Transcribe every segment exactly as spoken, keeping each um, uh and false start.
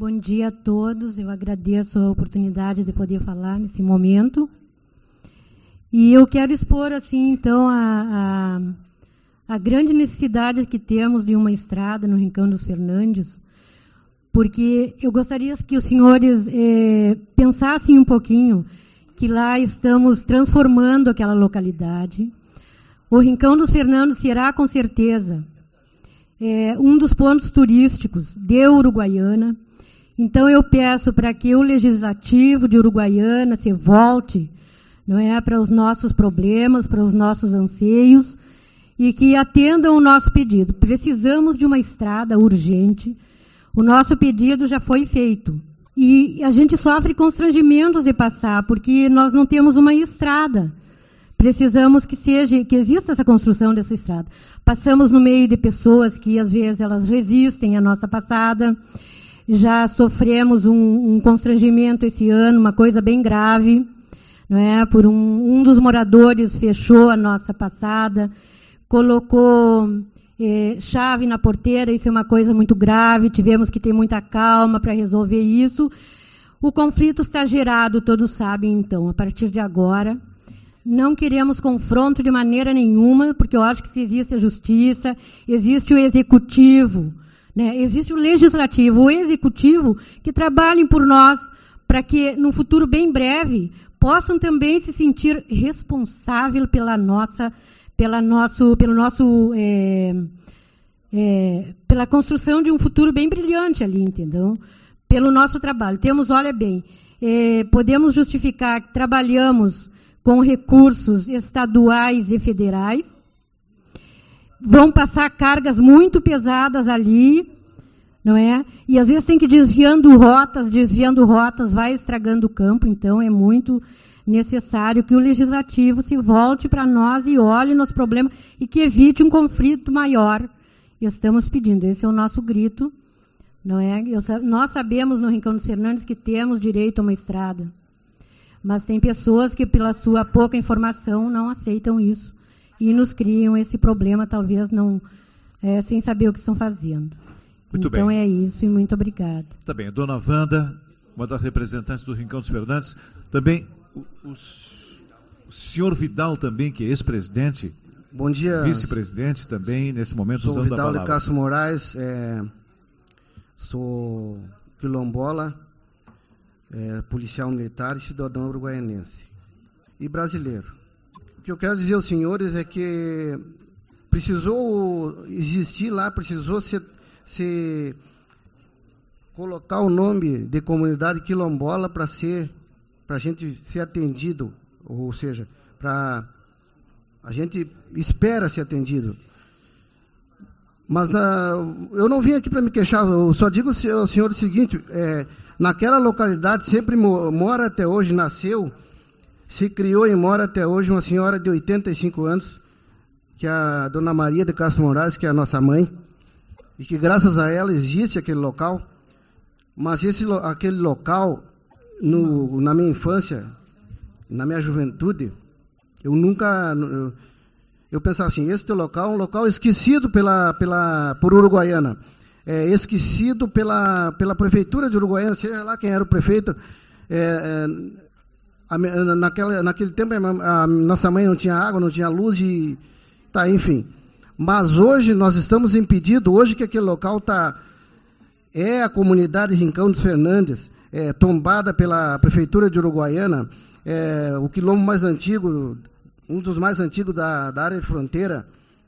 Bom dia a todos, eu agradeço a oportunidade de poder falar nesse momento. E eu quero expor, assim, então, a, a, a grande necessidade que temos de uma estrada no Rincão dos Fernandes, porque eu gostaria que os senhores eh, pensassem um pouquinho que lá estamos transformando aquela localidade. O Rincão dos Fernandes será, com certeza, é, um dos pontos turísticos de Uruguaiana. Então, eu peço para que o Legislativo de Uruguaiana se volte, não é, para os nossos problemas, para os nossos anseios, e que atendam o nosso pedido. Precisamos de uma estrada urgente. O nosso pedido já foi feito. E a gente sofre constrangimentos de passar, porque nós não temos uma estrada. Precisamos que seja, que exista essa construção dessa estrada. Passamos no meio de pessoas que, às vezes, elas resistem à nossa passada. Já sofremos um, um constrangimento esse ano, uma coisa bem grave, não é? Por um, um dos moradores fechou a nossa passada, colocou eh, chave na porteira, isso é uma coisa muito grave, tivemos que ter muita calma para resolver isso. O conflito está gerado, todos sabem, então, a partir de agora. Não queremos confronto de maneira nenhuma, porque eu acho que se existe a justiça, existe o executivo, né? Existe o legislativo, o executivo, que trabalhem por nós, para que, num futuro bem breve, possam também se sentir responsáveis pela nossa, pela nosso, pelo nosso, é, é, pela construção de um futuro bem brilhante ali, entendeu? Pelo nosso trabalho. Temos, olha bem, é, podemos justificar que trabalhamos com recursos estaduais e federais, vão passar cargas muito pesadas ali, não é? E às vezes tem que ir desviando rotas, desviando rotas, vai estragando o campo, então é muito necessário que o Legislativo se volte para nós e olhe nos problemas e que evite um conflito maior. Estamos pedindo, esse é o nosso grito, não é? Eu, nós sabemos no Rincão dos Fernandes que temos direito a uma estrada, mas tem pessoas que, pela sua pouca informação, não aceitam isso e nos criam esse problema, talvez não, é, sem saber o que estão fazendo. Muito então bem. É isso e muito obrigada. Tá bem. Dona Wanda, uma das representantes do Rincão dos Fernandes, também o, o, o senhor Vidal também, que é ex-presidente, bom dia, vice-presidente também, nesse momento, sou usando Vidal a palavra. de Castro Moraes, é, sou quilombola, é, policial militar e cidadão uruguaianense e brasileiro. O que eu quero dizer aos senhores é que precisou existir lá, precisou se, se colocar o nome de comunidade quilombola para ser, para a gente ser atendido, ou seja, para a gente espera ser atendido. Mas na, eu não vim aqui para me queixar, eu só digo ao senhor o seguinte, é, naquela localidade sempre mora até hoje, nasceu, se criou e mora até hoje uma senhora de oitenta e cinco anos, que é a dona Maria de Castro Moraes, que é a nossa mãe, e que graças a ela existe aquele local, mas esse, aquele local, no, na minha infância, na minha juventude, eu nunca... Eu, eu pensava assim, esse teu local é um local esquecido pela, pela, por Uruguaiana, é, esquecido pela, pela prefeitura de Uruguaiana, seja lá quem era o prefeito. É, é, a, naquela, naquele tempo a, a nossa mãe não tinha água, não tinha luz, e tá, enfim. Mas hoje nós estamos impedidos, hoje que aquele local tá, é a comunidade Rincão dos Fernandes, é, tombada pela prefeitura de Uruguaiana, é, o quilombo mais antigo, um dos mais antigos da, da área de fronteira,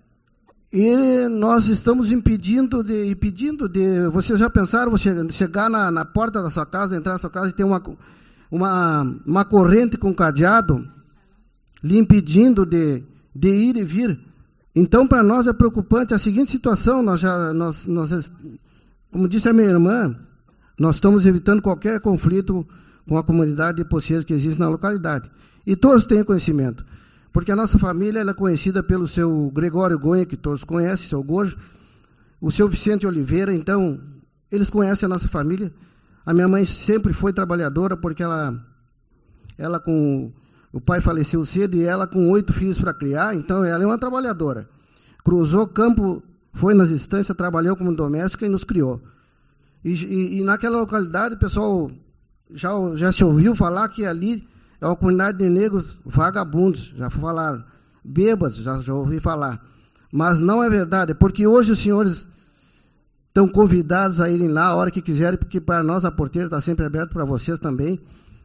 e nós estamos impedindo de, impedindo de... Vocês já pensaram, você chegar na, na porta da sua casa, entrar na sua casa e ter uma, uma, uma corrente com cadeado lhe impedindo de, de ir e vir? Então, para nós é preocupante a seguinte situação, nós já, nós, nós, como disse a minha irmã, nós estamos evitando qualquer conflito com a comunidade de poceiros que existe na localidade. E todos têm conhecimento. Porque a nossa família ela é conhecida pelo seu Gregório Gonha, que todos conhecem, seu Gojo, o seu Vicente Oliveira, então, eles conhecem a nossa família. A minha mãe sempre foi trabalhadora, porque ela, ela com, o pai faleceu cedo e ela com oito filhos para criar, então ela é uma trabalhadora. Cruzou campo, foi nas estâncias, trabalhou como doméstica e nos criou. E, e, e naquela localidade, o pessoal já, já se ouviu falar que ali é uma comunidade de negros vagabundos, já falaram, bêbados, já, já ouvi falar. Mas não é verdade, porque hoje os senhores estão convidados a irem lá a hora que quiserem, porque para nós a porteira está sempre aberta, para vocês também.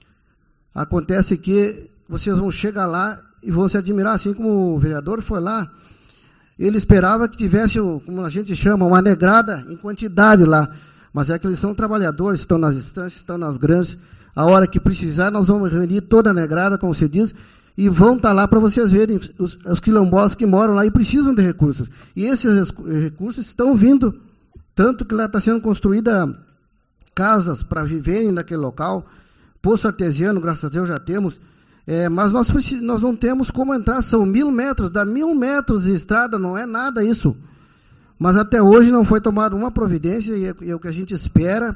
Acontece que vocês vão chegar lá e vão se admirar, assim como o vereador foi lá. Ele esperava que tivesse, como a gente chama, uma negrada em quantidade lá. Mas é que eles são trabalhadores, estão nas instâncias, estão nas grandes. A hora que precisar, nós vamos reunir toda a negrada, como você diz, e vão estar lá para vocês verem os, os quilombolas que moram lá e precisam de recursos. E esses recursos estão vindo, tanto que lá está sendo construída casas para viverem naquele local, poço artesiano, graças a Deus já temos, é, mas nós, nós não temos como entrar, são mil metros, dá mil metros de estrada, não é nada isso. Mas até hoje não foi tomada uma providência, e é, é o que a gente espera,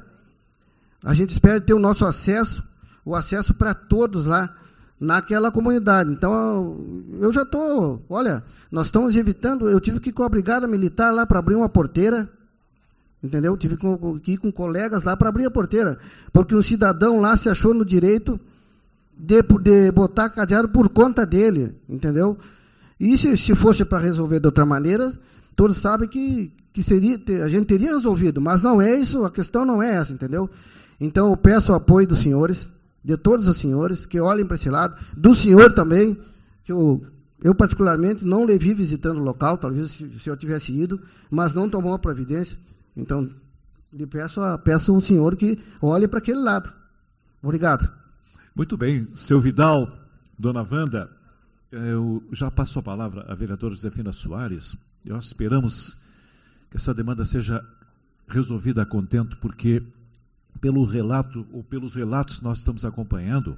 a gente espera ter o nosso acesso, o acesso para todos lá, naquela comunidade. Então, eu já estou, olha, nós estamos evitando, eu tive que ir com a brigada militar lá para abrir uma porteira, entendeu? Tive que ir com colegas lá para abrir a porteira, porque um cidadão lá se achou no direito de, de botar cadeado por conta dele, entendeu? E se, se fosse para resolver de outra maneira, todos sabem que, que seria, a gente teria resolvido, mas não é isso, a questão não é essa, entendeu? Então, eu peço o apoio dos senhores, de todos os senhores, que olhem para esse lado, do senhor também, que eu, eu particularmente não lhe vi visitando o local, talvez se, se eu tivesse ido, mas não tomou a providência. Então, lhe peço, a, peço ao senhor que olhe para aquele lado. Obrigado. Muito bem. Seu Vidal, dona Wanda, eu já passo a palavra à vereadora Josefina Soares. Nós esperamos que essa demanda seja resolvida a contento, porque pelo relato, ou pelos relatos que nós estamos acompanhando,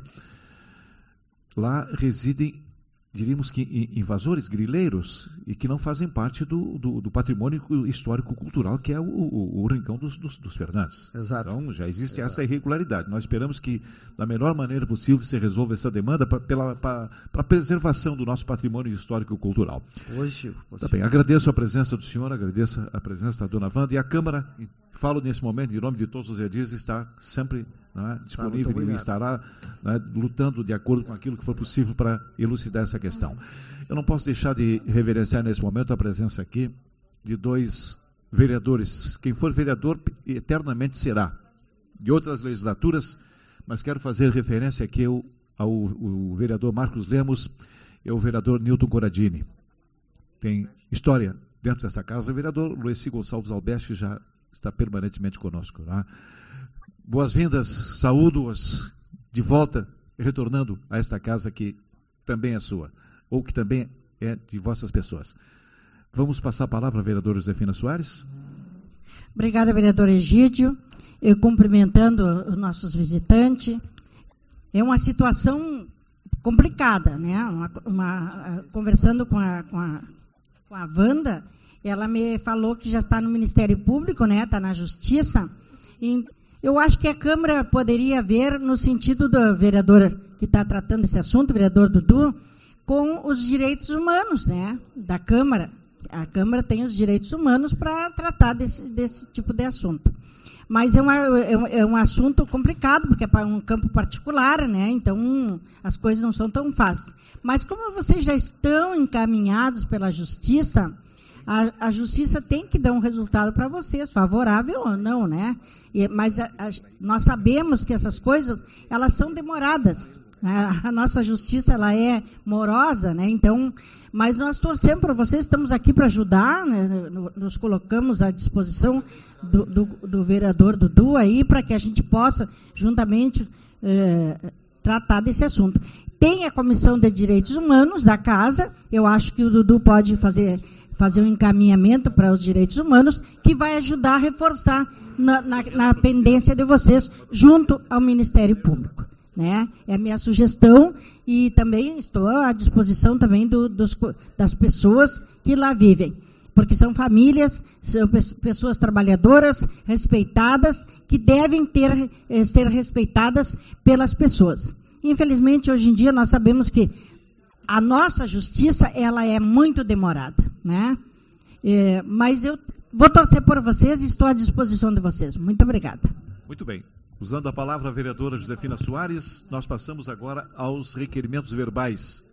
lá residem, diríamos que invasores, grileiros, e que não fazem parte do, do, do patrimônio histórico-cultural, que é o, o, o Rincão dos, dos, dos Fernandes. Exato. Então, já existe Exato. essa irregularidade. Nós esperamos que, da melhor maneira possível, se resolva essa demanda para a preservação do nosso patrimônio histórico-cultural. Hoje, tá bem, agradeço a presença do senhor, agradeço a presença da dona Wanda, e a Câmara, falo nesse momento, em nome de todos os edis, está sempre, né, disponível tá, e estará, né, lutando de acordo com aquilo que for possível para elucidar essa questão. Eu não posso deixar de reverenciar nesse momento a presença aqui de dois vereadores. Quem for vereador eternamente será, de outras legislaturas, mas quero fazer referência aqui ao, ao, ao vereador Marcos Lemos e ao vereador Nilton Coradini. Tem história dentro dessa casa. O vereador Luiz Gonçalves Albeste já está permanentemente conosco. Né? Boas-vindas, saúdo-as de volta, retornando a esta casa que também é sua, ou que também é de vossas pessoas. Vamos passar a palavra à vereadora Josefina Soares. Obrigada, vereador Egídio. Eu cumprimentando os nossos visitantes. É uma situação complicada, né? Uma, uma, conversando com a, com a, com a Wanda, ela me falou que já está no Ministério Público, né? Está na Justiça. E eu acho que a Câmara poderia ver no sentido do vereador que está tratando esse assunto, o vereador Dudu, com os direitos humanos, né? Da Câmara. A Câmara tem os direitos humanos para tratar desse, desse tipo de assunto. Mas é, uma, é, um, é um assunto complicado, porque é um campo particular, né? Então as coisas não são tão fáceis. Mas como vocês já estão encaminhados pela Justiça, a, a Justiça tem que dar um resultado para vocês, favorável ou não, né? E, mas a, a, nós sabemos que essas coisas, elas são demoradas. A, a nossa Justiça, ela é morosa, né? Então, mas nós torcemos para vocês, estamos aqui para ajudar, né? Nos colocamos à disposição do, do, do vereador Dudu aí, para que a gente possa, juntamente, eh, tratar desse assunto. Tem a Comissão de Direitos Humanos da Casa, eu acho que o Dudu pode fazer, fazer um encaminhamento para os direitos humanos, que vai ajudar a reforçar na, na, na pendência de vocês, junto ao Ministério Público. Né? É a minha sugestão, e também estou à disposição também do, dos, das pessoas que lá vivem, porque são famílias, são pessoas trabalhadoras, respeitadas, que devem ter, eh, ser respeitadas pelas pessoas. Infelizmente, hoje em dia, nós sabemos que a nossa justiça, ela é muito demorada, né? É, mas eu vou torcer por vocês e estou à disposição de vocês. Muito obrigada. Muito bem. Usando a palavra a vereadora Josefina Soares, nós passamos agora aos requerimentos verbais.